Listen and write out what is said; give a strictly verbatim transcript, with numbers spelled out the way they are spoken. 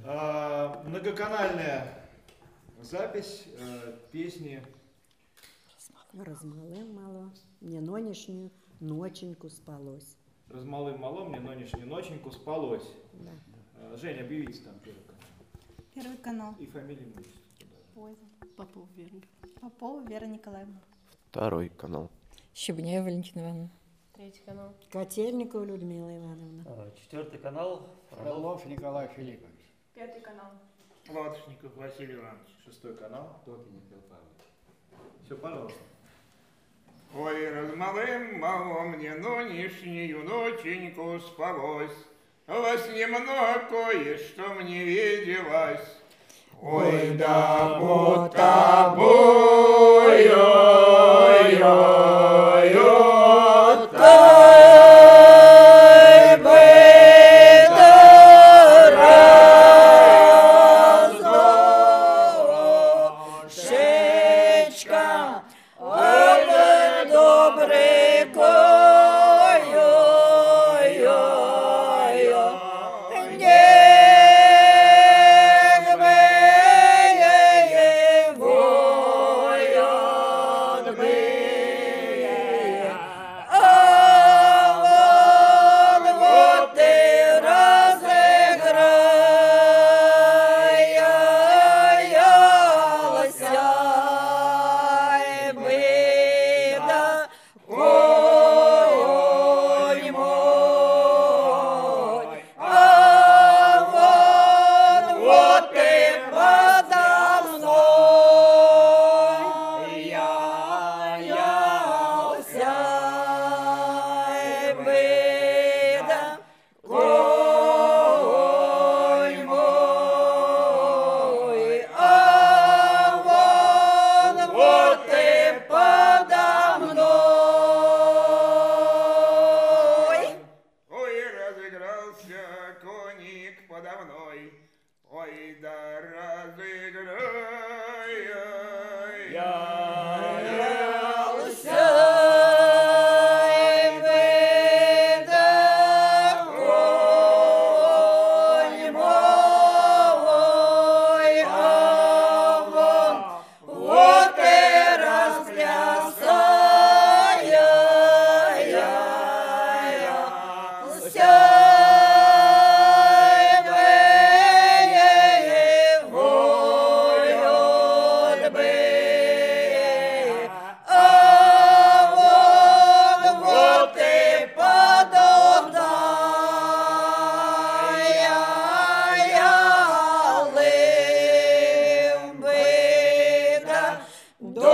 А, многоканальная запись э, песни. Розмалим мало, мне нонешнюю ноченьку спалось. Размалым мало, мне нонешнюю ноченьку спалось. Да. А, Женя, объявите там первый канал. Первый канал. И фамилию можете. Ой, Попов Вера. Попова Вера Николаевна. Второй канал. Щебняева Валентина Ивановна. Третий канал. Котельникова Людмила Ивановна. Четвертый канал. Фролов Николай Филиппович. Пятый канал. Латышников Василий Иванович. Шестой канал. Токин Михаил Павлович. Все, пожалуйста. Ой, размалым мало мне нынешнюю ноченьку спалось, во сне много кое-что мне виделось. Ой, да под тобою, До